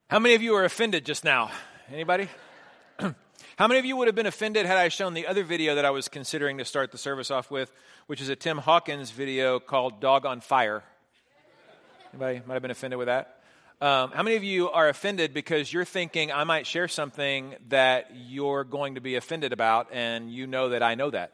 How many of you are offended just now? Anybody? How many of you would have been offended had I shown the other video that I was considering to start the service off with, which is a Tim Hawkins video called Dog on Fire? Anybody might have been offended with that? How many of you are offended because you're thinking I might share something that you're going to be offended about, and you know that I know that?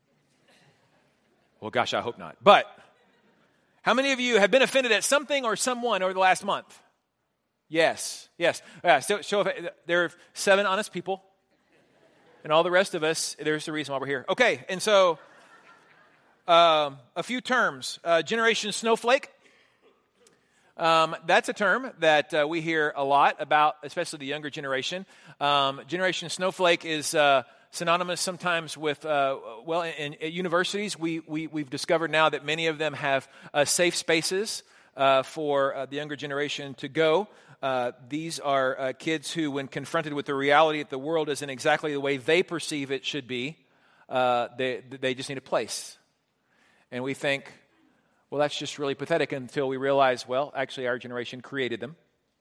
Well, gosh, I hope not. But how many of you have been offended at something or someone over the last month? Yes. So there are 7 honest people, and all the rest of us, there's the reason why we're here. Okay, and so a few terms. Generation Snowflake. That's a term that we hear a lot about, especially the younger generation. Generation Snowflake is synonymous sometimes with, in universities, we've discovered now that many of them have safe spaces for the younger generation to go. These are kids who, when confronted with the reality that the world isn't exactly the way they perceive it should be, they just need a place. And we think, well, that's just really pathetic until we realize, well, actually our generation created them.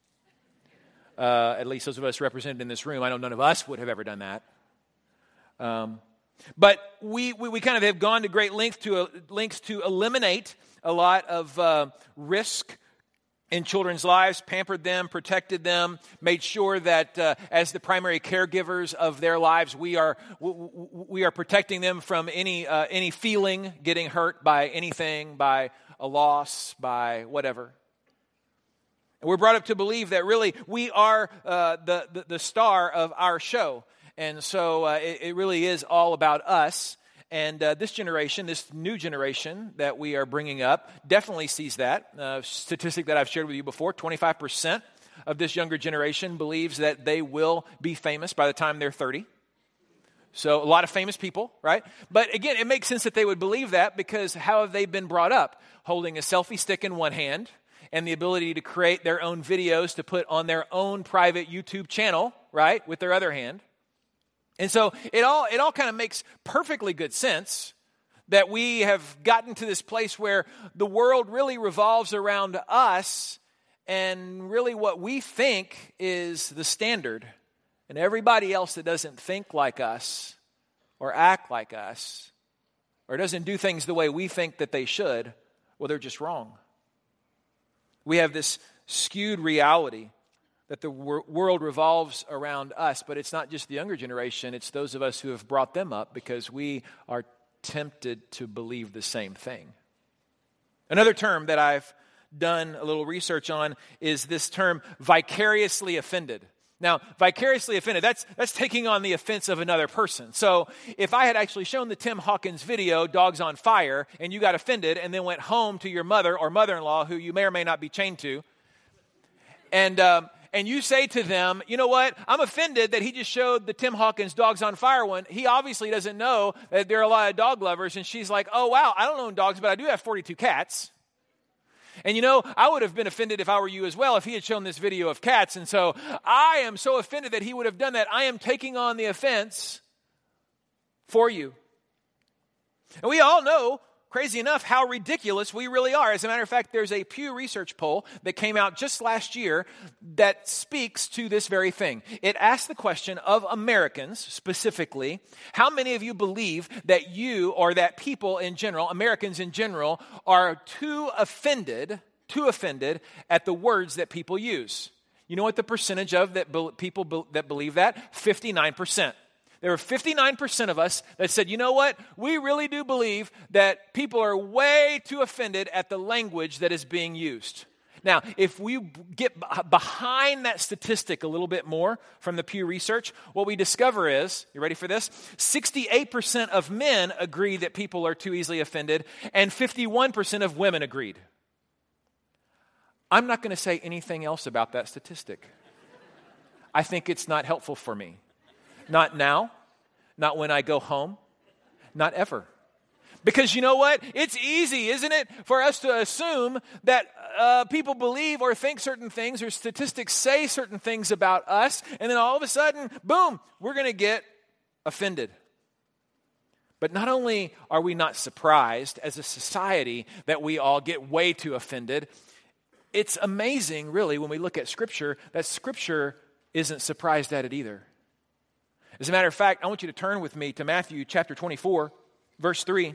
At least those of us represented in this room. I know none of us would have ever done that. But we kind of have gone to great lengths to eliminate a lot of risk in children's lives, pampered them, protected them, made sure that as the primary caregivers of their lives, we are protecting them from any feeling getting hurt by anything, by a loss, by whatever. And we're brought up to believe that really we are the star of our show, and so it really is all about us. And this generation, this new generation that we are bringing up, definitely sees that. Statistic that I've shared with you before, 25% of this younger generation believes that they will be famous by the time they're 30. So a lot of famous people, right? But again, it makes sense that they would believe that because how have they been brought up? Holding a selfie stick in one hand and the ability to create their own videos to put on their own private YouTube channel, right, with their other hand. And so it all kind of makes perfectly good sense that we have gotten to this place where the world really revolves around us, and really what we think is the standard. And everybody else that doesn't think like us or act like us or doesn't do things the way we think that they should, well, they're just wrong. We have this skewed reality that the world revolves around us, but it's not just the younger generation, it's those of us who have brought them up because we are tempted to believe the same thing. Another term that I've done a little research on is this term, vicariously offended. Now, vicariously offended, that's taking on the offense of another person. So if I had actually shown the Tim Hawkins video, Dogs on Fire, and you got offended and then went home to your mother or mother-in-law, who you may or may not be chained to, and you say to them, you know what, I'm offended that he just showed the Tim Hawkins Dogs on Fire one. He obviously doesn't know that there are a lot of dog lovers. And she's like, oh, wow, I don't own dogs, but I do have 42 cats. And you know, I would have been offended if I were you as well if he had shown this video of cats. And so I am so offended that he would have done that. I am taking on the offense for you. And we all know, crazy enough, how ridiculous we really are. As a matter of fact, there's a Pew Research poll that came out just last year that speaks to this very thing. It asked the question of Americans specifically, how many of you believe that you or that people in general, Americans in general, are too offended at the words that people use? You know what the percentage of people that believe that? 59%. There were 59% of us that said, you know what? We really do believe that people are way too offended at the language that is being used. Now, if we get behind that statistic a little bit more from the Pew Research, what we discover is, you ready for this? 68% of men agree that people are too easily offended, and 51% of women agreed. I'm not going to say anything else about that statistic. I think it's not helpful for me. Not now, not when I go home, not ever. Because you know what? It's easy, isn't it, for us to assume that people believe or think certain things or statistics say certain things about us, and then all of a sudden, boom, we're going to get offended. But not only are we not surprised as a society that we all get way too offended, it's amazing, really, when we look at Scripture, that Scripture isn't surprised at it either. As a matter of fact, I want you to turn with me to Matthew chapter 24, verse 3.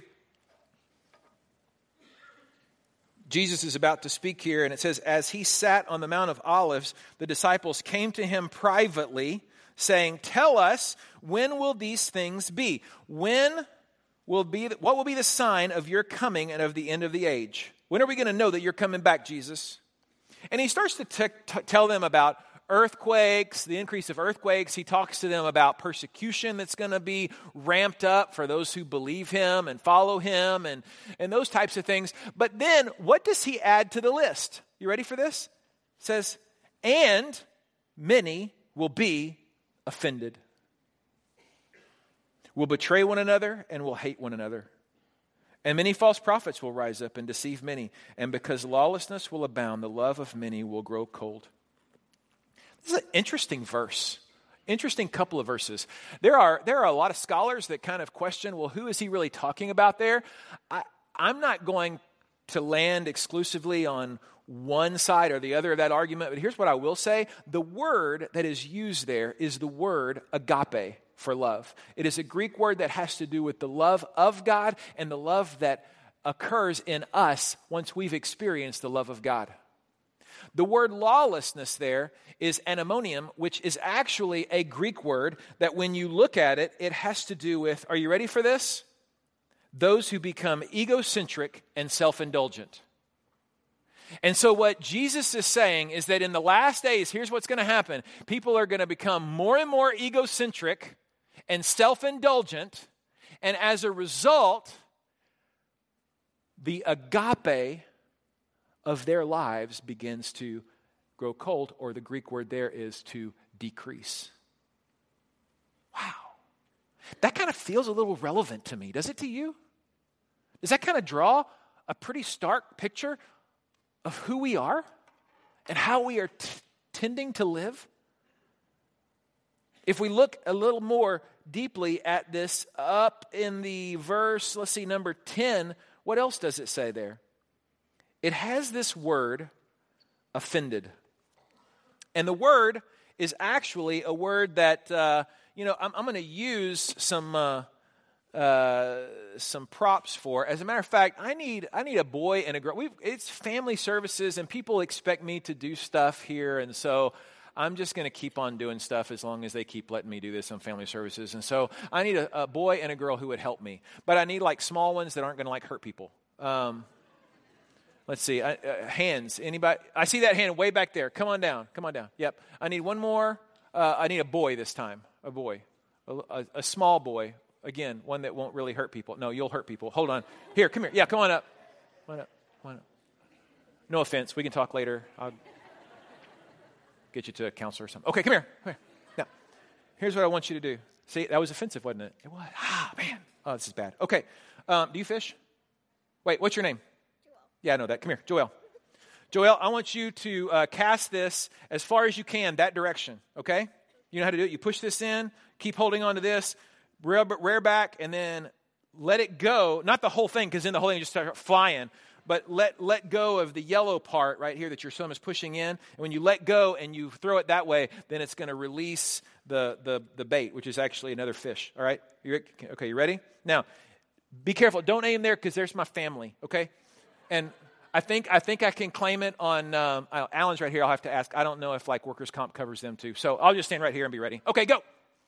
Jesus is about to speak here, and it says, as he sat on the Mount of Olives, the disciples came to him privately, saying, tell us, when will these things be? What will be the sign of your coming and of the end of the age? When are we going to know that you're coming back, Jesus? And he starts to tell them about earthquakes, the increase of earthquakes. He talks to them about persecution that's going to be ramped up for those who believe him and follow him and those types of things. But then what does he add to the list? You ready for this? It says, and many will be offended, will betray one another and will hate one another. And many false prophets will rise up and deceive many. And because lawlessness will abound, the love of many will grow cold. This is an interesting verse. Interesting couple of verses. There are a lot of scholars that kind of question, well, who is he really talking about there? I'm not going to land exclusively on one side or the other of that argument, but here's what I will say. The word that is used there is the word agape for love. It is a Greek word that has to do with the love of God and the love that occurs in us once we've experienced the love of God. The word lawlessness there is anomonium, which is actually a Greek word that when you look at it, it has to do with, are you ready for this? Those who become egocentric and self-indulgent. And so what Jesus is saying is that in the last days, here's what's going to happen. People are going to become more and more egocentric and self-indulgent, and as a result, the agape of their lives begins to grow cold, or the Greek word there is to decrease. Wow. That kind of feels a little relevant to me. Does it to you? Does that kind of draw a pretty stark picture of who we are and how we are tending to live? If we look a little more deeply at this up in the verse, let's see, number 10, what else does it say there? It has this word, offended. And the word is actually a word that, I'm going to use some props for. As a matter of fact, I need a boy and a girl. It's family services, and people expect me to do stuff here, and so I'm just going to keep on doing stuff as long as they keep letting me do this on family services. And so I need a boy and a girl who would help me. But I need like small ones that aren't going to hurt people. Let's see, hands. Anybody? I see that hand way back there. Come on down. Yep. I need one more. I need a boy this time. A boy. A small boy. Again, one that won't really hurt people. No, you'll hurt people. Hold on. Here, come here. Yeah, come on up. Come on up. No offense. We can talk later. I'll get you to a counselor or something. Okay, come here. Now, here's what I want you to do. See, that was offensive, wasn't it? It was. Man. Oh, this is bad. Okay. Do you fish? Wait, what's your name? Yeah, I know that. Come here, Joel. Joel, I want you to cast this as far as you can that direction, okay? You know how to do it. You push this in, keep holding on to this, rear back, and then let it go. Not the whole thing, because then the whole thing just starts flying, but let go of the yellow part right here that your son is pushing in. And when you let go and you throw it that way, then it's going to release the bait, which is actually another fish, all right? Okay, you ready? Now, be careful. Don't aim there, because there's my family, okay? And I think I can claim it on, Alan's right here. I'll have to ask. I don't know if workers' comp covers them too. So I'll just stand right here and be ready. Okay, go.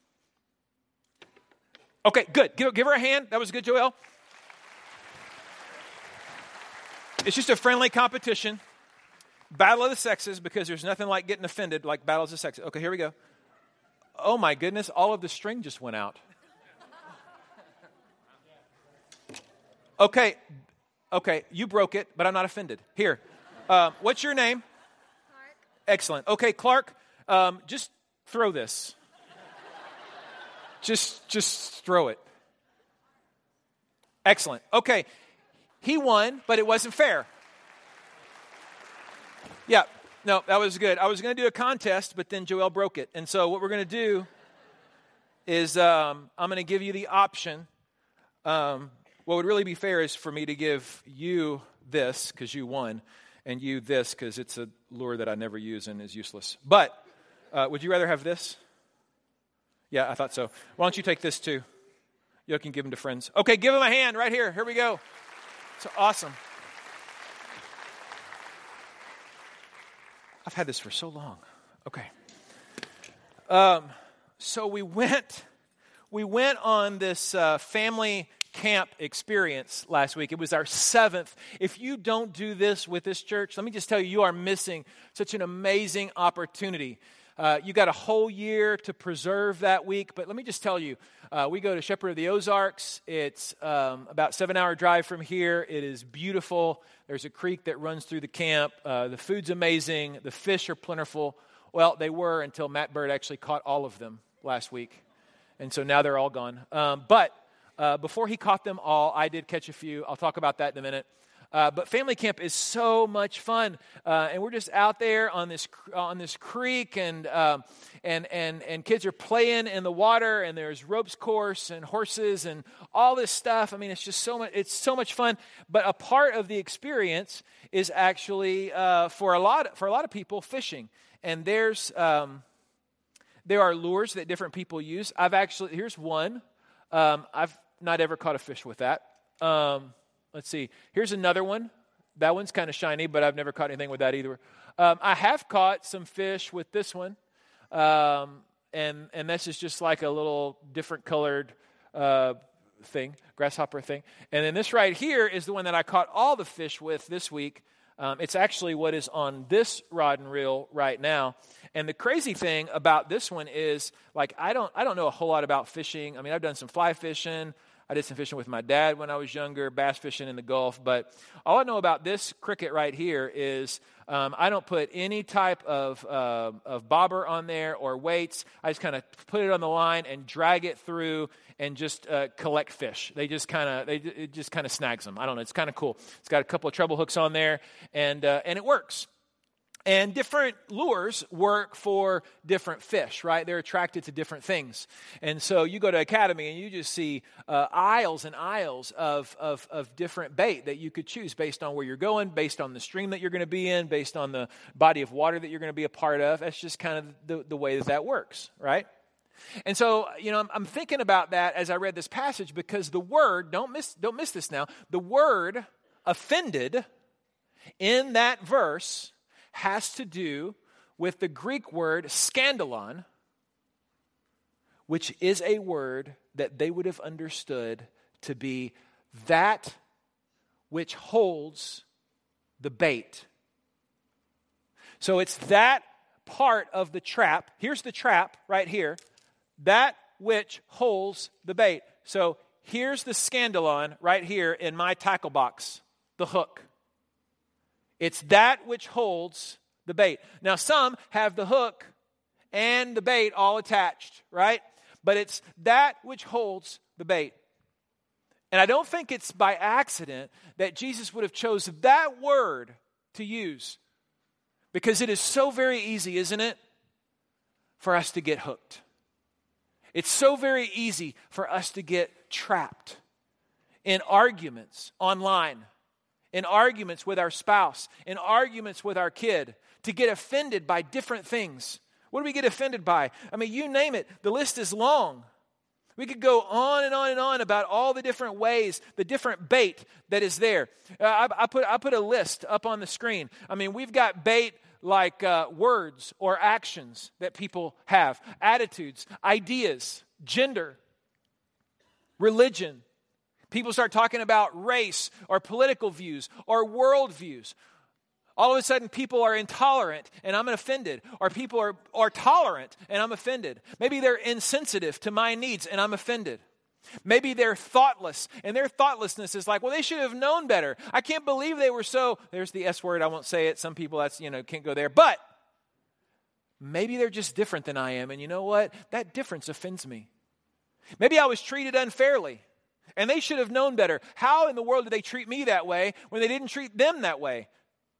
Okay, good. Give her a hand. That was good, Joel. It's just a friendly competition. Battle of the sexes, because there's nothing like getting offended like battles of the sexes. Okay, here we go. Oh my goodness, all of the string just went out. Okay, you broke it, but I'm not offended. Here, what's your name? Clark. Excellent. Okay, Clark, just throw this. Just throw it. Excellent. Okay, he won, but it wasn't fair. Yeah, no, that was good. I was going to do a contest, but then Joel broke it. And so what we're going to do is I'm going to give you the option. What would really be fair is for me to give you this, because you won, and you this, because it's a lure that I never use and is useless. But would you rather have this? Yeah, I thought so. Why don't you take this too? You can give them to friends. Okay, give them a hand right here. Here we go. So awesome. I've had this for so long. Okay. So we went on this family camp experience last week. It was our 7th. If you don't do this with this church, let me just tell you, you are missing such an amazing opportunity. You got a whole year to preserve that week, but let me just tell you, we go to Shepherd of the Ozarks. It's about 7-hour drive from here. It is beautiful. There's a creek that runs through the camp. The food's amazing. The fish are plentiful. Well, they were until Matt Bird actually caught all of them last week, and so now they're all gone. But before he caught them all, I did catch a few. I'll talk about that in a minute. But family camp is so much fun, and we're just out there on this creek, and kids are playing in the water, and there's ropes course and horses and all this stuff. I mean, it's just so much. It's so much fun. But a part of the experience is actually for a lot of people fishing, and there are lures that different people use. Here's one. I've not ever caught a fish with that. Let's see. Here's another one. That one's kind of shiny, but I've never caught anything with that either. I have caught some fish with this one, and this is just like a little different colored thing, grasshopper thing. And then this right here is the one that I caught all the fish with this week. It's actually what is on this rod and reel right now. And the crazy thing about this one is, like, I don't know a whole lot about fishing. I mean, I've done some fly fishing. I did some fishing with my dad when I was younger, bass fishing in the Gulf. But all I know about this cricket right here is I don't put any type of bobber on there or weights. I just kind of put it on the line and drag it through and just collect fish. It just kind of snags them. I don't know. It's kind of cool. It's got a couple of treble hooks on there, and it works. And different lures work for different fish, right? They're attracted to different things. And so you go to Academy and you just see aisles and aisles of different bait that you could choose based on where you're going, based on the stream that you're going to be in, based on the body of water that you're going to be a part of. That's just kind of the way that works, right? And so, I'm thinking about that as I read this passage, because the word, don't miss this now, the word offended in that verse has to do with the Greek word scandalon, which is a word that they would have understood to be that which holds the bait. So it's that part of the trap. Here's the trap right here. That which holds the bait. So here's the scandalon right here in my tackle box, the hook. It's that which holds the bait. Now, some have the hook and the bait all attached, right? But it's that which holds the bait. And I don't think it's by accident that Jesus would have chosen that word to use, because it is so very easy, isn't it, for us to get hooked. It's so very easy for us to get trapped in arguments online, in arguments with our spouse, in arguments with our kid, to get offended by different things. What do we get offended by? I mean, you name it. The list is long. We could go on and on and on about all the different ways, the different bait that is there. I put a list up on the screen. I mean, we've got bait like words or actions that people have, attitudes, ideas, gender, religion. People start talking about race or political views or world views. All of a sudden, people are intolerant and I'm offended. Or people are tolerant and I'm offended. Maybe they're insensitive to my needs and I'm offended. Maybe they're thoughtless, and their thoughtlessness is like, well, they should have known better. I can't believe they were so, there's the S word, I won't say it. Some people, that's, can't go there. But maybe they're just different than I am. And you know what? That difference offends me. Maybe I was treated unfairly, and they should have known better. How in the world did they treat me that way when they didn't treat them that way?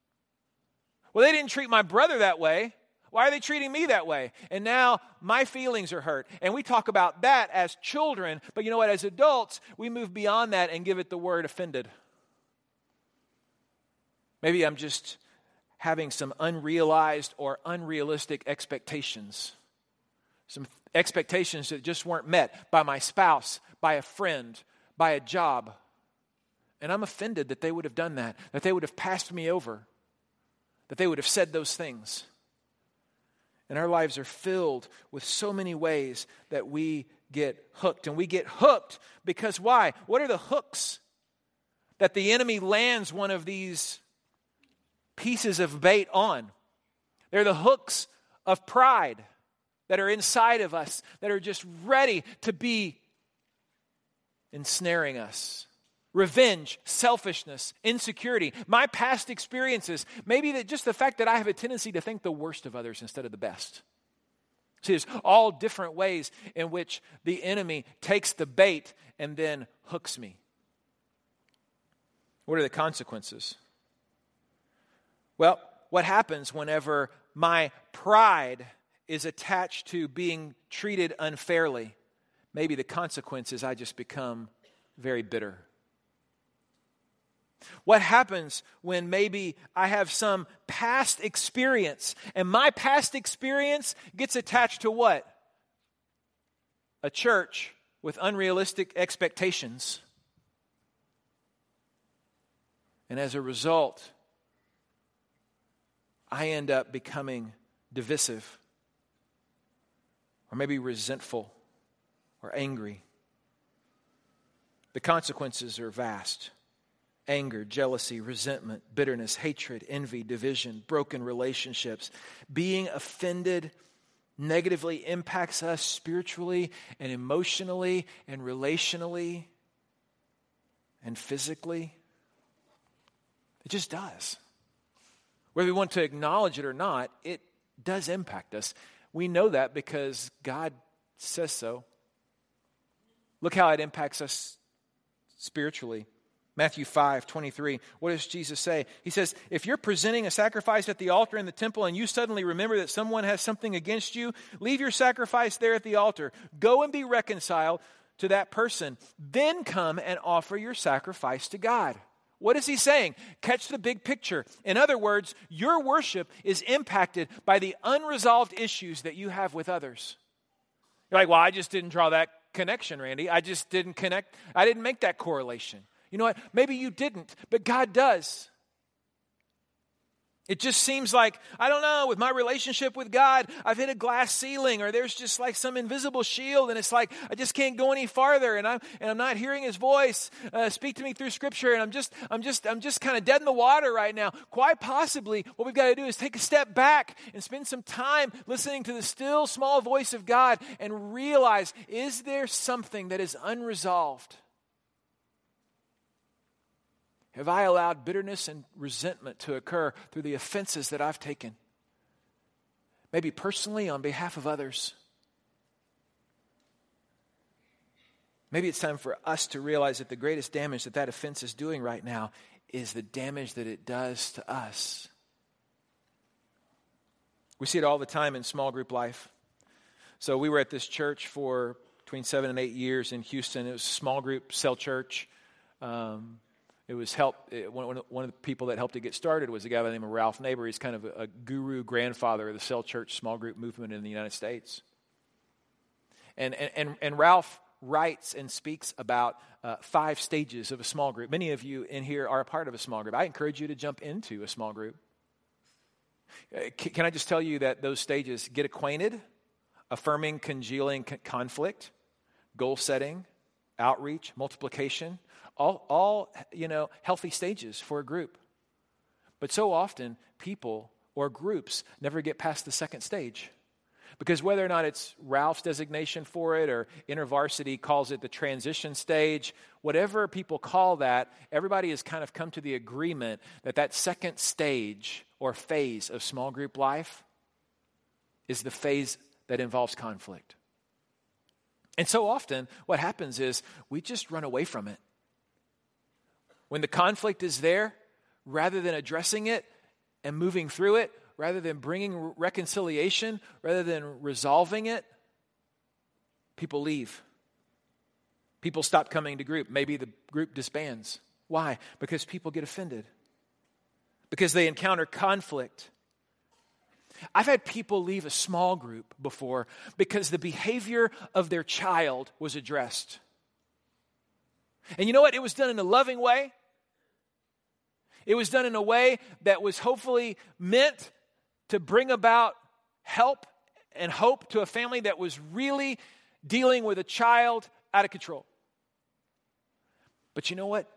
Well, they didn't treat my brother that way. Why are they treating me that way? And now my feelings are hurt. And we talk about that as children, but you know what? As adults, we move beyond that and give it the word offended. Maybe I'm just having some unrealized or unrealistic expectations. Some expectations that just weren't met by my spouse, by a friend, by a job. And I'm offended that they would have done that they would have passed me over, that they would have said those things. And our lives are filled with so many ways that we get hooked. And we get hooked because why? What are the hooks that the enemy lands one of these pieces of bait on? They're the hooks of pride that are inside of us, that are just ready to be ensnaring us. Revenge, selfishness, insecurity, my past experiences, maybe that just the fact that I have a tendency to think the worst of others instead of the best. See, there's all different ways in which the enemy takes the bait and then hooks me. What are the consequences? Well, what happens whenever my pride is attached to being treated unfairly? Maybe the consequence is I just become very bitter. What happens when maybe I have some past experience and my past experience gets attached to what? A church with unrealistic expectations. And as a result, I end up becoming divisive or maybe resentful or angry. The consequences are vast. Anger, jealousy, resentment, bitterness, hatred, envy, division, broken relationships. Being offended negatively impacts us spiritually and emotionally and relationally and physically. It just does. Whether we want to acknowledge it or not, it does impact us. We know that because God says so. Look how it impacts us spiritually. Matthew 5:23. What does Jesus say? He says, if you're presenting a sacrifice at the altar in the temple and you suddenly remember that someone has something against you, leave your sacrifice there at the altar. Go and be reconciled to that person. Then come and offer your sacrifice to God. What is he saying? Catch the big picture. In other words, your worship is impacted by the unresolved issues that you have with others. You're like, well, I just didn't draw that connection, Randy. I just didn't connect. I didn't make that correlation. You know what? Maybe you didn't, but God does. It just seems like, I don't know, with my relationship with God, I've hit a glass ceiling, or there's just like some invisible shield, and it's like I just can't go any farther, and I'm not hearing His voice speak to me through Scripture, and I'm just kind of dead in the water right now. Quite possibly, what we've got to do is take a step back and spend some time listening to the still small voice of God and realize, is there something that is unresolved? Have I allowed bitterness and resentment to occur through the offenses that I've taken? Maybe personally on behalf of others. Maybe it's time for us to realize that the greatest damage that offense is doing right now is the damage that it does to us. We see it all the time in small group life. So we were at this church for between 7 and 8 years in Houston. It was a small group cell church. It was one of the people that helped it get started was a guy by the name of Ralph Neighbor. He's kind of a guru grandfather of the cell church small group movement in the United States. And Ralph writes and speaks about 5 stages of a small group. Many of you in here are a part of a small group. I encourage you to jump into a small group. Can I just tell you that those stages: get acquainted, affirming, congealing conflict, goal setting, outreach, multiplication, all healthy stages for a group. But so often people or groups never get past the second stage. Because whether or not it's Ralph's designation for it or InterVarsity calls it the transition stage, whatever people call that, everybody has kind of come to the agreement that second stage or phase of small group life is the phase that involves conflict. And so often what happens is we just run away from it. When the conflict is there, rather than addressing it and moving through it, rather than bringing reconciliation, rather than resolving it, people leave. People stop coming to group. Maybe the group disbands. Why? Because people get offended. because they encounter conflict. I've had people leave a small group before because the behavior of their child was addressed. And you know what? It was done in a loving way. It was done in a way that was hopefully meant to bring about help and hope to a family that was really dealing with a child out of control. But you know what?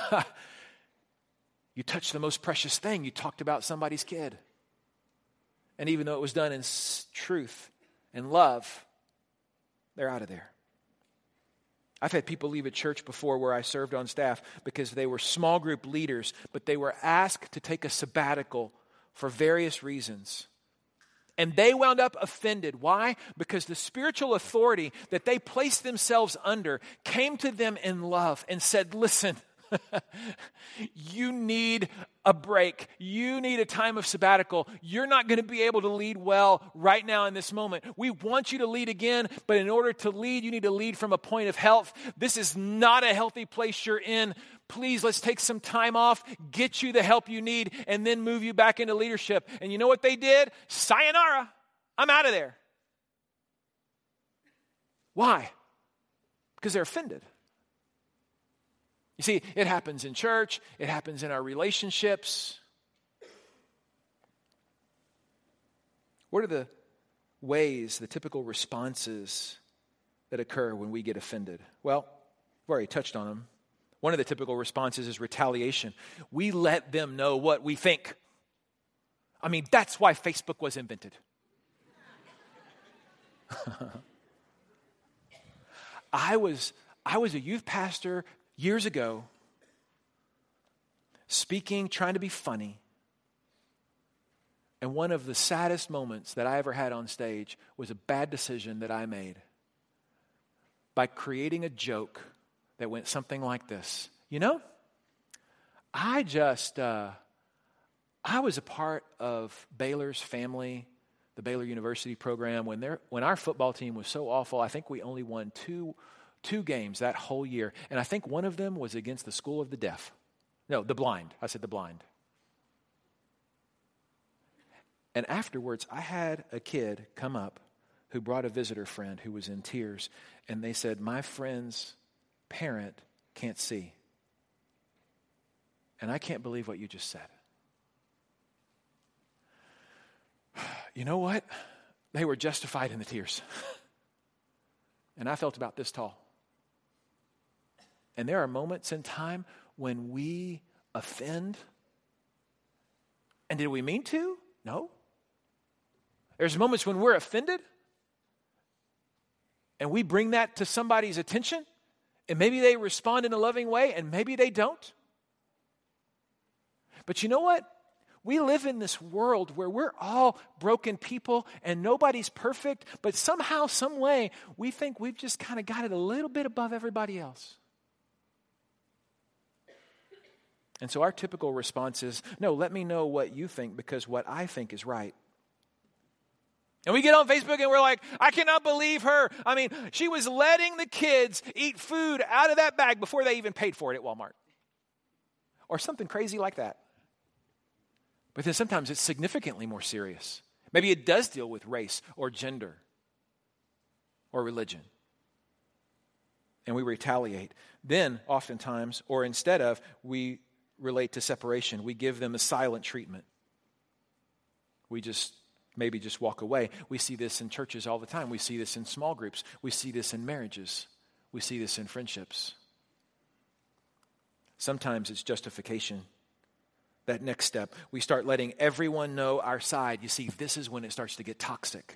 You touched the most precious thing. You talked about somebody's kid. And even though it was done in truth and love, they're out of there. I've had people leave a church before where I served on staff because they were small group leaders, but they were asked to take a sabbatical for various reasons. And they wound up offended. Why? Because the spiritual authority that they placed themselves under came to them in love and said, listen, you need a break. You need a time of sabbatical. You're not going to be able to lead well right now in this moment. We want you to lead again, but in order to lead, you need to lead from a point of health. This is not a healthy place you're in. Please, let's take some time off, get you the help you need, and then move you back into leadership. And you know what they did? Sayonara. I'm out of there. Why? Because they're offended. You see, it happens in church. It happens in our relationships. What are the ways, the typical responses that occur when we get offended? Well, we've already touched on them. One of the typical responses is retaliation. We let them know what we think. I mean, that's why Facebook was invented. I was a youth pastor years ago, speaking, trying to be funny. And one of the saddest moments that I ever had on stage was a bad decision that I made by creating a joke that went something like this. You know, I was a part of Baylor's family, the Baylor University program. When our football team was so awful, I think we only won two games that whole year. And I think one of them was against the School of the Deaf. No, the blind. I said the blind. And afterwards, I had a kid come up who brought a visitor friend who was in tears. And they said, my friend's parent can't see. And I can't believe what you just said. You know what? They were justified in the tears. And I felt about this tall. And there are moments in time when we offend. And did we mean to? No. There's moments when we're offended. And we bring that to somebody's attention. And maybe they respond in a loving way, and maybe they don't. But you know what? We live in this world where we're all broken people and nobody's perfect, but somehow, some way, we think we've just kind of got it a little bit above everybody else. And so our typical response is, no, let me know what you think because what I think is right. And we get on Facebook and we're like, I cannot believe her. I mean, she was letting the kids eat food out of that bag before they even paid for it at Walmart. Or something crazy like that. But then sometimes it's significantly more serious. Maybe it does deal with race or gender or religion. And we retaliate. Then, oftentimes, or instead of, we relate to separation. We give them a silent treatment. We maybe just walk away. We see this in churches all the time. We see this in small groups. We see this in marriages. We see this in friendships. Sometimes it's justification. That next step, we start letting everyone know our side. You see, this is when it starts to get toxic.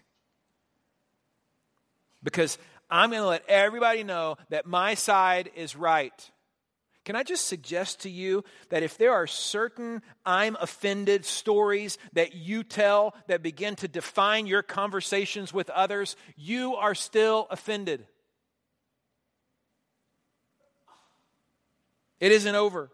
Because I'm going to let everybody know that my side is right. Can I just suggest to you that if there are certain I'm offended stories that you tell that begin to define your conversations with others, you are still offended. It isn't over.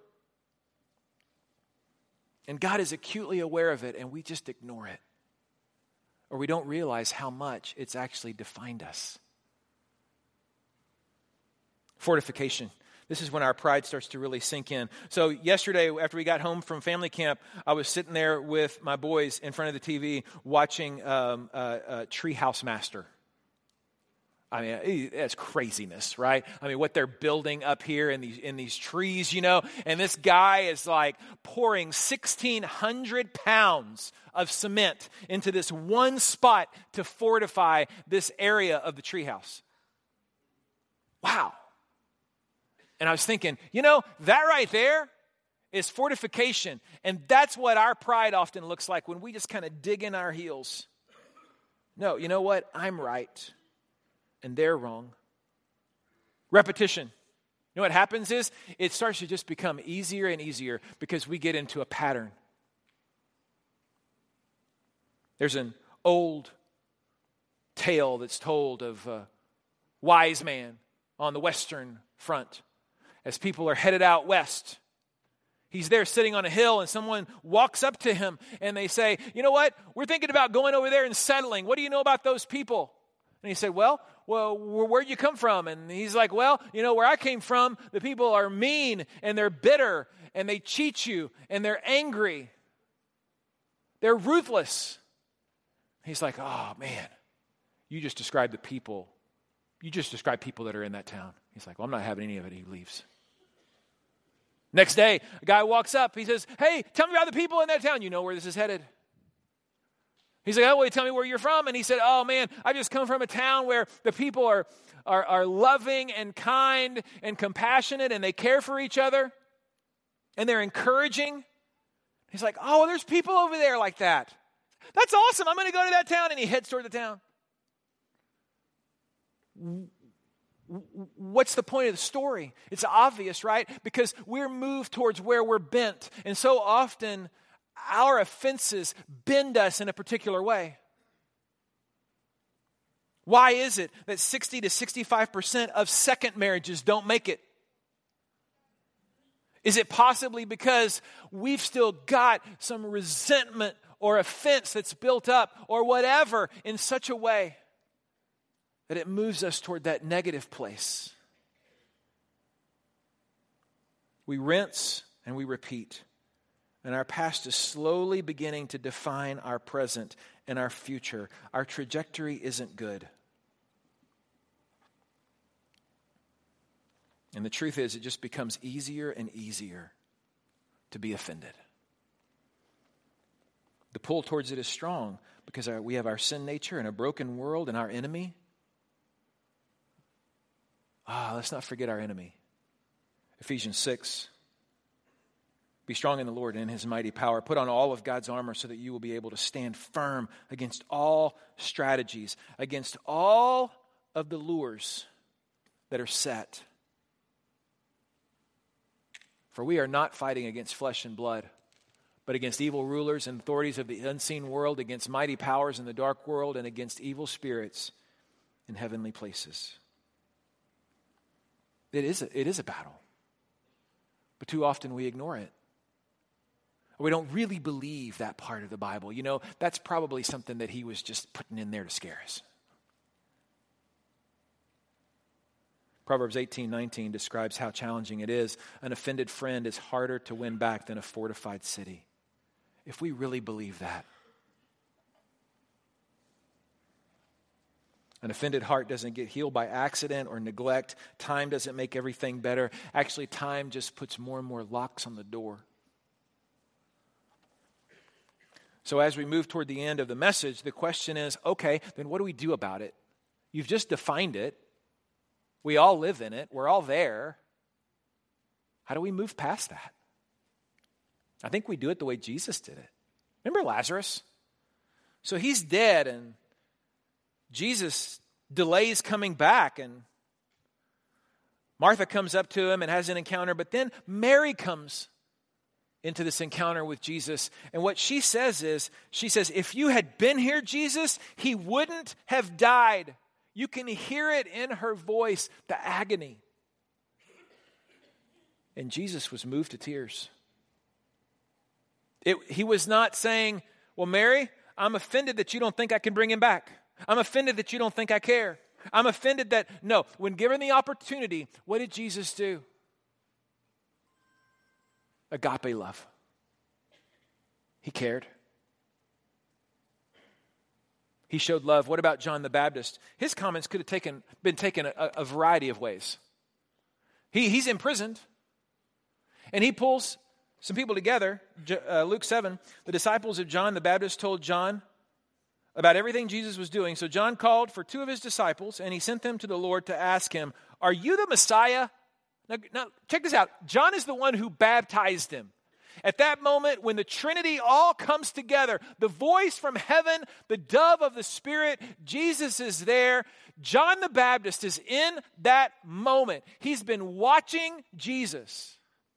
And God is acutely aware of it, and we just ignore it. Or we don't realize how much it's actually defined us. Fortification. This is when our pride starts to really sink in. So yesterday, after we got home from family camp, I was sitting there with my boys in front of the TV watching Treehouse Master. I mean, that's craziness, right? I mean, what they're building up here in these trees, and this guy is like pouring 1,600 pounds of cement into this one spot to fortify this area of the treehouse. Wow. And I was thinking, that right there is fortification. And that's what our pride often looks like when we just kind of dig in our heels. No, you know what? I'm right. And they're wrong. Repetition. You know what happens is it starts to just become easier and easier because we get into a pattern. There's an old tale that's told of a wise man on the Western Front. As people are headed out west, he's there sitting on a hill and someone walks up to him and they say, you know what? We're thinking about going over there and settling. What do you know about those people? And he said, well, where'd you come from? And he's like, well, where I came from, the people are mean and they're bitter and they cheat you and they're angry. They're ruthless. He's like, oh man, you just described the people. You just described people that are in that town. He's like, well, I'm not having any of it. He leaves. Next day, a guy walks up. He says, hey, tell me about the people in that town. You know where this is headed. He's like, oh, well, tell me where you're from. And he said, oh, man, I just come from a town where the people are loving and kind and compassionate and they care for each other and they're encouraging. He's like, oh, well, there's people over there like that. That's awesome. I'm going to go to that town. And he heads toward the town. What's the point of the story? It's obvious, right? Because we're moved towards where we're bent. And so often our offenses bend us in a particular way. Why is it that 60 to 65% of second marriages don't make it? Is it possibly because we've still got some resentment or offense that's built up or whatever in such a way that it moves us toward that negative place? We rinse and we repeat. And our past is slowly beginning to define our present and our future. Our trajectory isn't good. And the truth is, it just becomes easier and easier to be offended. The pull towards it is strong because we have our sin nature and a broken world and our enemy. Let's not forget our enemy. Ephesians 6. Be strong in the Lord and in his mighty power. Put on all of God's armor so that you will be able to stand firm against all strategies, against all of the lures that are set. For we are not fighting against flesh and blood, but against evil rulers and authorities of the unseen world, against mighty powers in the dark world, and against evil spirits in heavenly places. It is a battle, but too often we ignore it. We don't really believe that part of the Bible. That's probably something that he was just putting in there to scare us. Proverbs 18:19 describes how challenging it is. An offended friend is harder to win back than a fortified city. If we really believe that. An offended heart doesn't get healed by accident or neglect. Time doesn't make everything better. Actually, time just puts more and more locks on the door. So as we move toward the end of the message, the question is, okay, then what do we do about it? You've just defined it. We all live in it. We're all there. How do we move past that? I think we do it the way Jesus did it. Remember Lazarus? So he's dead and Jesus delays coming back and Martha comes up to him and has an encounter, but then Mary comes into this encounter with Jesus. And what she says is, if you had been here, Jesus, he wouldn't have died. You can hear it in her voice, the agony. And Jesus was moved to tears. He was not saying, well, Mary, I'm offended that you don't think I can bring him back. I'm offended that you don't think I care. I'm offended that, no, when given the opportunity, what did Jesus do? agape love. He cared. He showed love. What about John the Baptist? His comments could have been taken a variety of ways. He's imprisoned, and he pulls some people together. Luke 7, the disciples of John the Baptist told John about everything Jesus was doing. So John called for 2 of his disciples, and he sent them to the Lord to ask him, "Are you the Messiah?" Now check this out. John is the one who baptized him. At that moment, when the Trinity all comes together, the voice from heaven, the dove of the Spirit, Jesus is there. John the Baptist is in that moment. He's been watching Jesus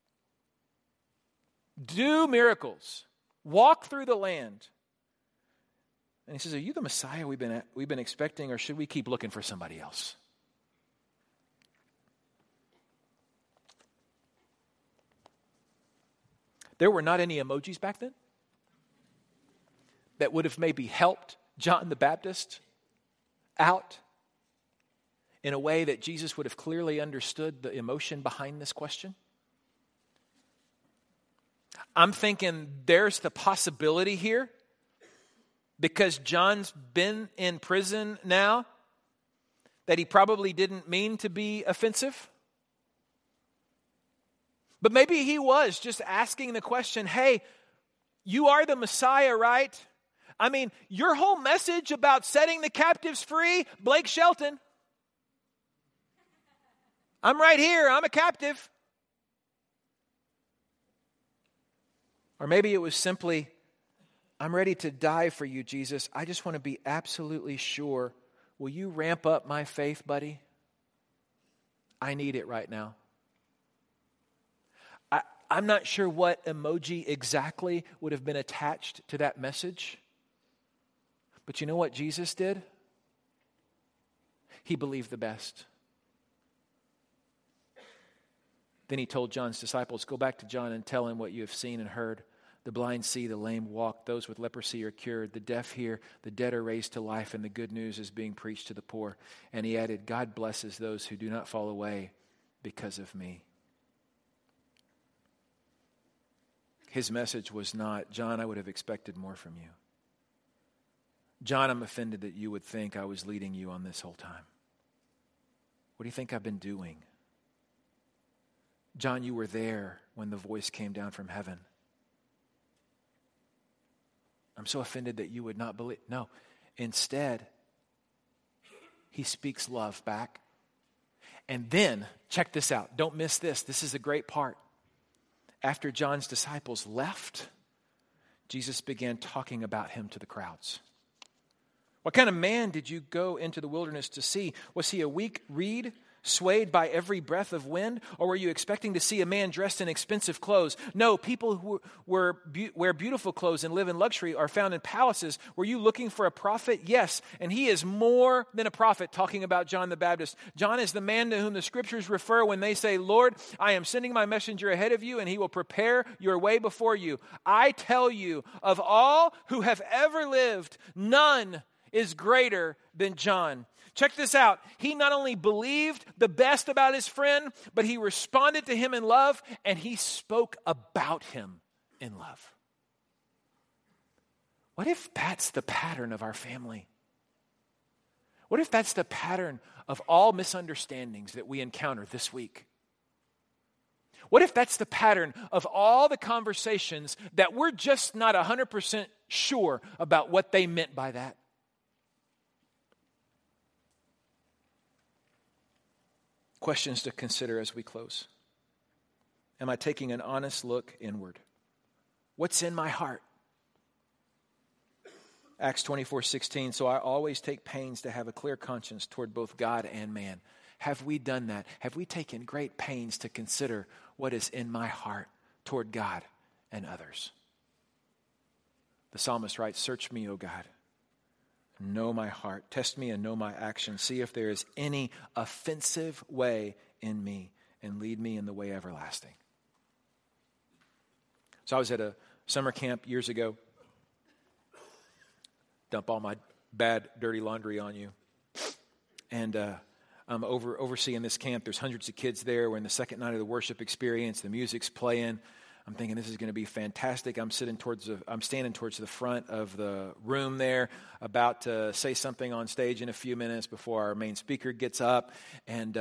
do miracles, walk through the land. And he says, "Are you the Messiah we've been expecting, or should we keep looking for somebody else?" There were not any emojis back then that would have maybe helped John the Baptist out in a way that Jesus would have clearly understood the emotion behind this question. I'm thinking there's the possibility here, because John's been in prison now, that he probably didn't mean to be offensive. But maybe he was just asking the question, "Hey, you are the Messiah, right? I mean, your whole message about setting the captives free, Blake Shelton. I'm right here. I'm a captive." Or maybe it was simply, "I'm ready to die for you, Jesus. I just want to be absolutely sure. Will you ramp up my faith, buddy? I need it right now." I'm not sure what emoji exactly would have been attached to that message. But you know what Jesus did? He believed the best. Then he told John's disciples, "Go back to John and tell him what you have seen and heard. The blind see, the lame walk, those with leprosy are cured, the deaf hear, the dead are raised to life, and the good news is being preached to the poor." And he added, "God blesses those who do not fall away because of me." His message was not, "John, I would have expected more from you. John, I'm offended that you would think I was leading you on this whole time. What do you think I've been doing? John, you were there when the voice came down from heaven. I'm so offended that you would not believe." No, instead, he speaks love back. And then, check this out. Don't miss this. This is a great part. After John's disciples left, Jesus began talking about him to the crowds. "What kind of man did you go into the wilderness to see? Was he a weak reed, swayed by every breath of wind? Or were you expecting to see a man dressed in expensive clothes? No, people who wear beautiful clothes and live in luxury are found in palaces. Were you looking for a prophet? Yes, and he is more than a prophet," talking about John the Baptist. John is the man to whom the scriptures refer when they say, "Lord, I am sending my messenger ahead of you, and he will prepare your way before you. I tell you, of all who have ever lived, none is greater than John." Check this out. He not only believed the best about his friend, but he responded to him in love, and he spoke about him in love. What if that's the pattern of our family? What if that's the pattern of all misunderstandings that we encounter this week? What if that's the pattern of all the conversations that we're just not 100% sure about what they meant by that? Questions to consider as we close. Am I taking an honest look inward? What's in my heart? Acts 24:16, "So I always take pains to have a clear conscience toward both God and man." Have we done that? Have we taken great pains to consider what is in my heart toward God and others? The psalmist writes, "Search me, O God. Know my heart. Test me and know my actions. See if there is any offensive way in me, and lead me in the way everlasting." So I was at a summer camp years ago. Dump all my bad, dirty laundry on you. And I'm overseeing this camp. There's hundreds of kids there. We're in the second night of the worship experience. The music's playing. I'm thinking this is going to be fantastic. I'm standing towards the front of the room there, about to say something on stage in a few minutes before our main speaker gets up, and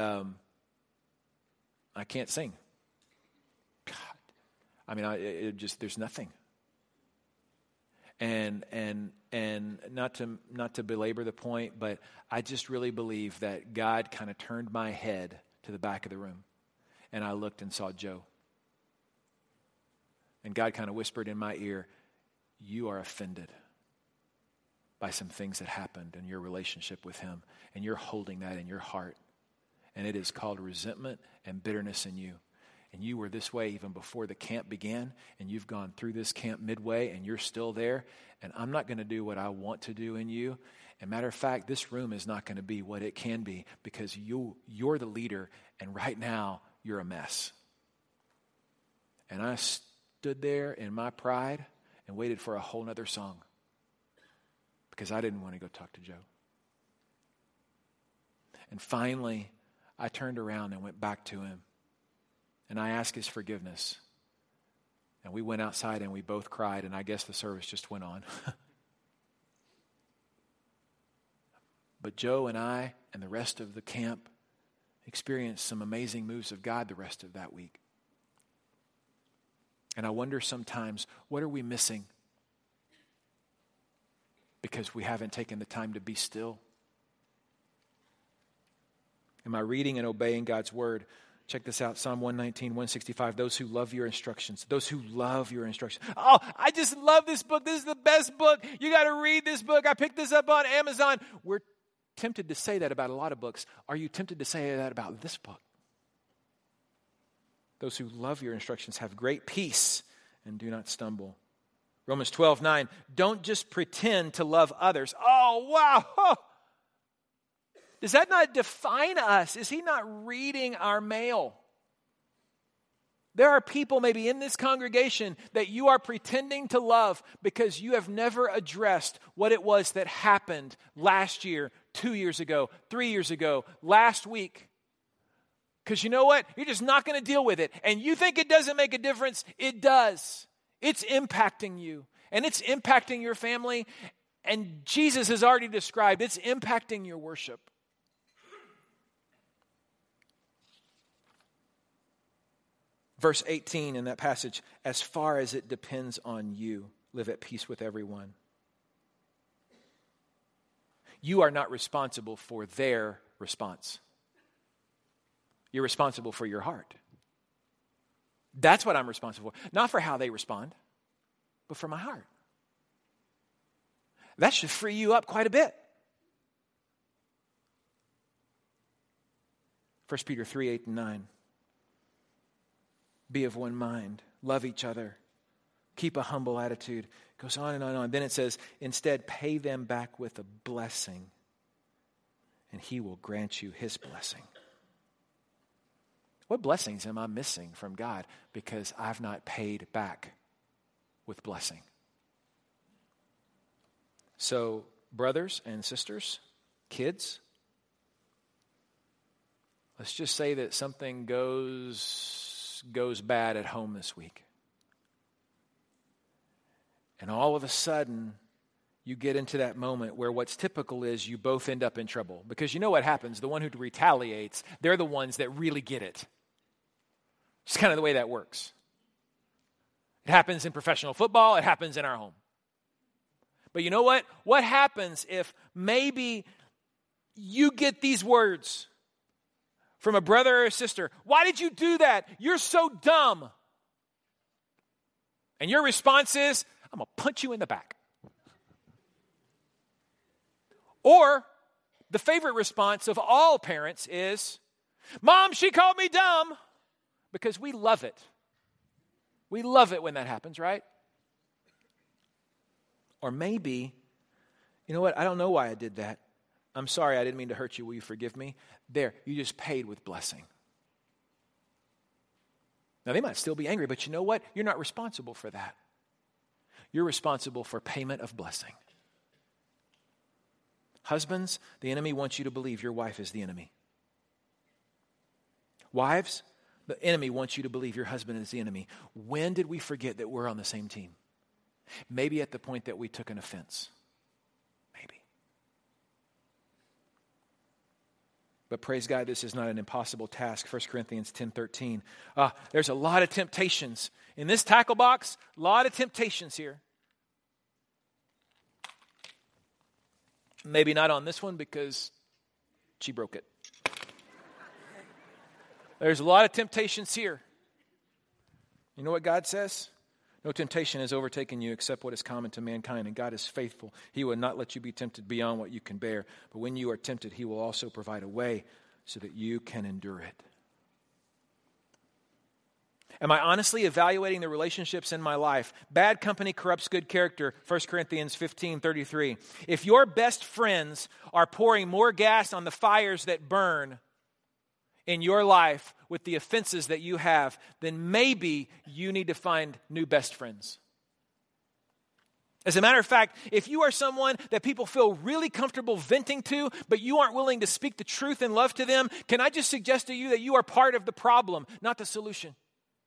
I can't sing. God, I mean, there's nothing. And not to belabor the point, but I just really believe that God kind of turned my head to the back of the room, and I looked and saw Joe. And God kind of whispered in my ear, you are offended by some things that happened in your relationship with him, and you're holding that in your heart. And it is called resentment and bitterness in you. And you were this way even before the camp began, and you've gone through this camp midway, and you're still there, and I'm not going to do what I want to do in you. And matter of fact, this room is not going to be what it can be because you're the leader, and right now you're a mess. And I stood there in my pride and waited for a whole nother song because I didn't want to go talk to Joe. And finally, I turned around and went back to him. And I asked his forgiveness. And we went outside and we both cried, and I guess the service just went on. But Joe and I and the rest of the camp experienced some amazing moves of God the rest of that week. And I wonder sometimes, what are we missing? Because we haven't taken the time to be still. Am I reading and obeying God's word? Check this out, Psalm 119, 165. Those who love your instructions. Those who love your instructions. Oh, I just love this book. This is the best book. You got to read this book. I picked this up on Amazon. We're tempted to say that about a lot of books. Are you tempted to say that about this book? Those who love your instructions have great peace and do not stumble. Romans 12:9. Don't just pretend to love others. Oh, wow. Oh. Does that not define us? Is he not reading our mail? There are people maybe in this congregation that you are pretending to love because you have never addressed what it was that happened last year, 2 years ago, 3 years ago, last week. Because you know what? You're just not going to deal with it. And you think it doesn't make a difference. It does. It's impacting you. And it's impacting your family. And Jesus has already described it's impacting your worship. Verse 18 in that passage, as far as it depends on you, live at peace with everyone. You are not responsible for their response. You're responsible for your heart. That's what I'm responsible for. Not for how they respond, but for my heart. That should free you up quite a bit. 1 Peter 3, 8 and 9. Be of one mind. Love each other. Keep a humble attitude. Goes on and on and on. Then it says, instead, pay them back with a blessing, and he will grant you his blessing. What blessings am I missing from God because I've not paid back with blessing? So, brothers and sisters, kids, let's just say that something goes bad at home this week. And all of a sudden, you get into that moment where what's typical is you both end up in trouble. Because you know what happens? The one who retaliates, they're the ones that really get it. It's kind of the way that works. It happens in professional football. It happens in our home. But you know what? What happens if maybe you get these words from a brother or a sister? Why did you do that? You're so dumb. And your response is, I'm going to punch you in the back. Or the favorite response of all parents is, Mom, she called me dumb. Because we love it. We love it when that happens, right? Or maybe, you know what? I don't know why I did that. I'm sorry, I didn't mean to hurt you. Will you forgive me? There, you just paid with blessing. Now, they might still be angry, but you know what? You're not responsible for that. You're responsible for payment of blessing. Husbands, the enemy wants you to believe your wife is the enemy. Wives, The enemy wants you to believe your husband is the enemy. When did we forget that we're on the same team? Maybe at the point that we took an offense. Maybe. But praise God, this is not an impossible task. 1 Corinthians 10:13. There's a lot of temptations. In this tackle box, a lot of temptations here. Maybe not on this one because she broke it. There's a lot of temptations here. You know what God says? No temptation has overtaken you except what is common to mankind, and God is faithful. He will not let you be tempted beyond what you can bear. But when you are tempted, He will also provide a way so that you can endure it. Am I honestly evaluating the relationships in my life? Bad company corrupts good character, 1 Corinthians 15:33. If your best friends are pouring more gas on the fires that burn in your life with the offenses that you have, then maybe you need to find new best friends. As a matter of fact, if you are someone that people feel really comfortable venting to, but you aren't willing to speak the truth and love to them, can I just suggest to you that you are part of the problem, not the solution?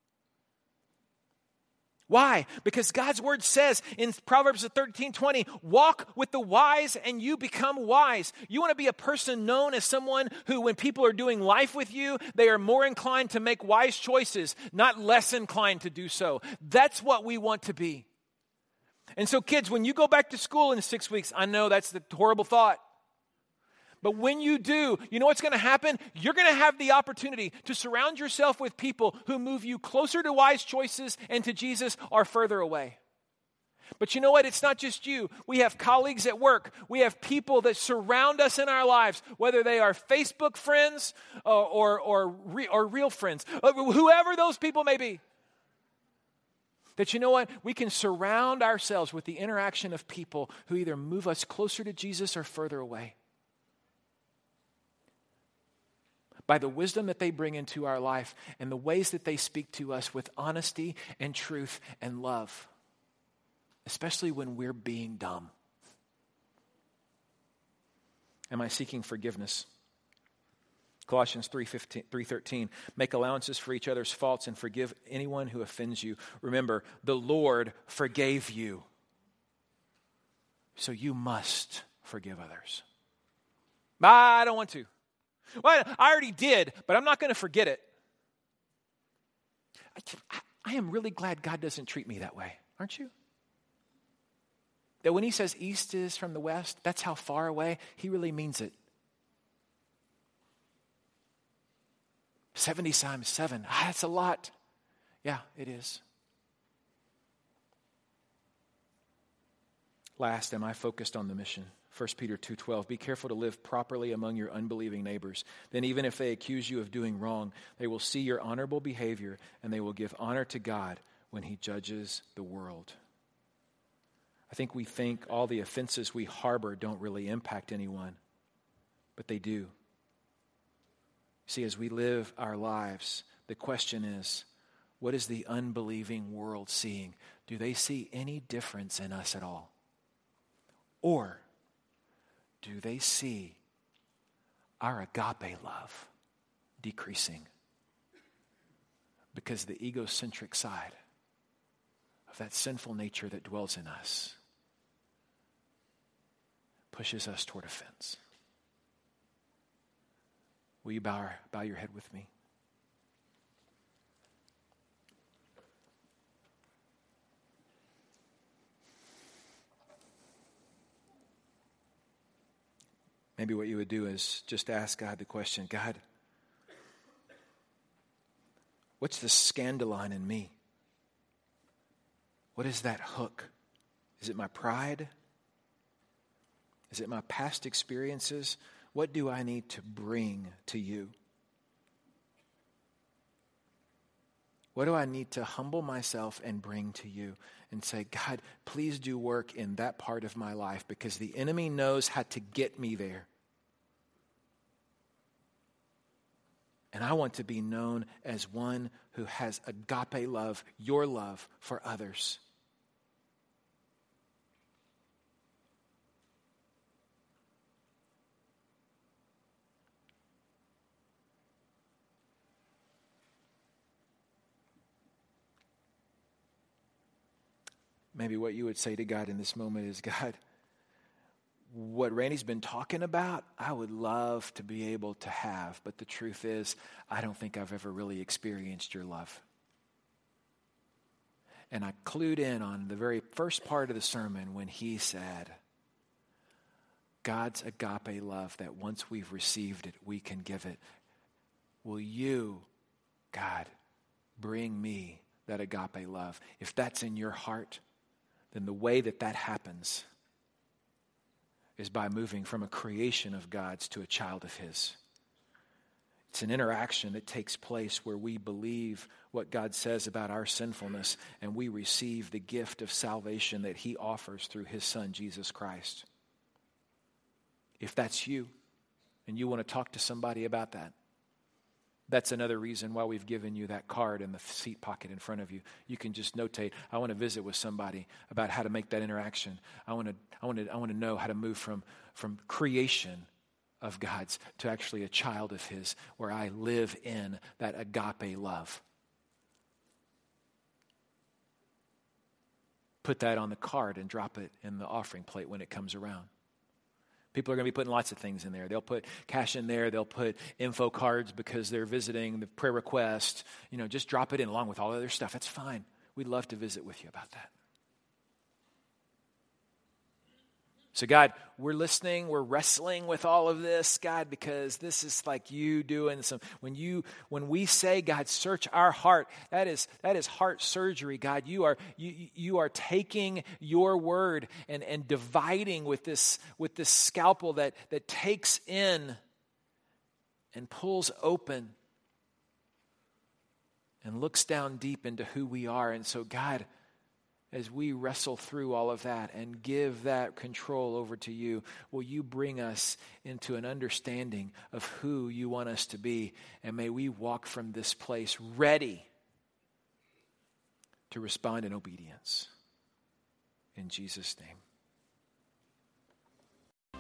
Why? Because God's word says in Proverbs 13:20, walk with the wise and you become wise. You want to be a person known as someone who, when people are doing life with you, they are more inclined to make wise choices, not less inclined to do so. That's what we want to be. And so kids, when you go back to school in 6 weeks, I know that's the horrible thought. But when you do, you know what's going to happen? You're going to have the opportunity to surround yourself with people who move you closer to wise choices and to Jesus or further away. But you know what? It's not just you. We have colleagues at work. We have people that surround us in our lives, whether they are Facebook friends or real friends, whoever those people may be. That you know what? We can surround ourselves with the interaction of people who either move us closer to Jesus or further away. By the wisdom that they bring into our life and the ways that they speak to us with honesty and truth and love, especially when we're being dumb. Am I seeking forgiveness? Colossians 3:13, make allowances for each other's faults and forgive anyone who offends you. Remember, the Lord forgave you, so you must forgive others. I don't want to. Well, I already did, but I'm not going to forget it. I am really glad God doesn't treat me that way, aren't you? That when He says east is from the west, that's how far away, He really means it. 70 times 7, that's a lot. Yeah, it is. Last, am I focused on the mission? 1 Peter 2:12, be careful to live properly among your unbelieving neighbors. Then even if they accuse you of doing wrong, they will see your honorable behavior and they will give honor to God when He judges the world. I think we think all the offenses we harbor don't really impact anyone, but they do. See, as we live our lives, the question is, what is the unbelieving world seeing? Do they see any difference in us at all? Or do they see our agape love decreasing because the egocentric side of that sinful nature that dwells in us pushes us toward offense? Will you bow your head with me? Maybe what you would do is just ask God the question, God, what's the scandalon in me? What is that hook? Is it my pride? Is it my past experiences? What do I need to bring to you? What do I need to humble myself and bring to you and say, God, please do work in that part of my life because the enemy knows how to get me there. And I want to be known as one who has agape love, your love for others. maybe what you would say to God in this moment is, God, what Randy's been talking about, I would love to be able to have. But the truth is, I don't think I've ever really experienced your love. And I clued in on the very first part of the sermon when he said, God's agape love, that once we've received it, we can give it. Will you, God, bring me that agape love? If that's in your heart, then the way that happens is by moving from a creation of God's to a child of His. It's an interaction that takes place where we believe what God says about our sinfulness and we receive the gift of salvation that He offers through His Son, Jesus Christ. If that's you and you want to talk to somebody about that, that's another reason why we've given you that card in the seat pocket in front of you. You can just notate, I want to visit with somebody about how to make that interaction. I want to know how to move from creation of God's to actually a child of His, where I live in that agape love. Put that on the card and drop it in the offering plate when it comes around. People are going to be putting lots of things in there. They'll put cash in there. They'll put info cards because they're visiting, the prayer request. Just drop it in along with all the other stuff. That's fine. We'd love to visit with you about that. So God, we're listening, we're wrestling with all of this, God, because this is like you doing some, when we say, God, search our heart, that is heart surgery, God. You are taking your word and dividing with this scalpel that takes in and pulls open and looks down deep into who we are. And so, God, as we wrestle through all of that and give that control over to you, will you bring us into an understanding of who you want us to be? And may we walk from this place ready to respond in obedience. In Jesus' name.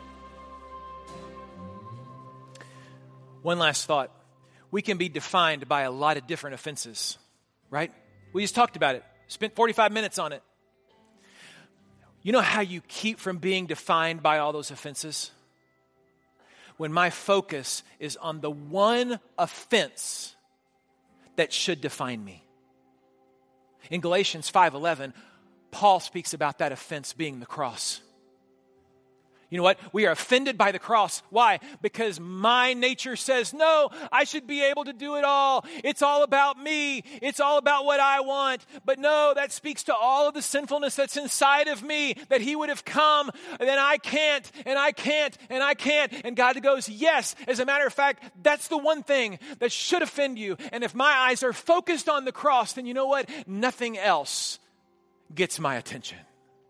One last thought. We can be defined by a lot of different offenses, right? We just talked about it. Spent 45 minutes on it. You know how you keep from being defined by all those offenses? When my focus is on the one offense that should define me. In Galatians 5:11, Paul speaks about that offense being the cross. You know what? We are offended by the cross. Why? Because my nature says, no, I should be able to do it all. It's all about me. It's all about what I want. But no, that speaks to all of the sinfulness that's inside of me, that He would have come, and then I can't, and I can't, and I can't. And God goes, yes, as a matter of fact, that's the one thing that should offend you. And if my eyes are focused on the cross, then you know what? Nothing else gets my attention.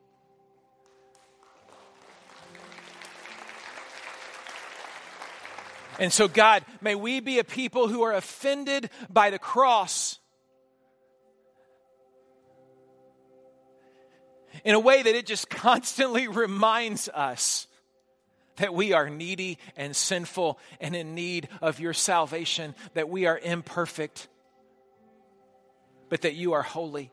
And so, God, may we be a people who are offended by the cross in a way that it just constantly reminds us that we are needy and sinful and in need of your salvation, that we are imperfect, but that you are holy.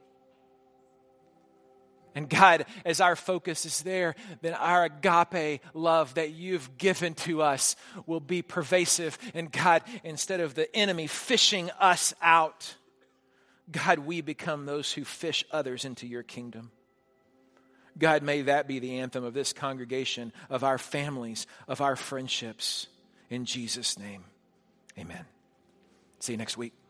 And God, as our focus is there, then our agape love that you've given to us will be pervasive. And God, instead of the enemy fishing us out, God, we become those who fish others into your kingdom. God, may that be the anthem of this congregation, of our families, of our friendships. In Jesus' name, amen. See you next week.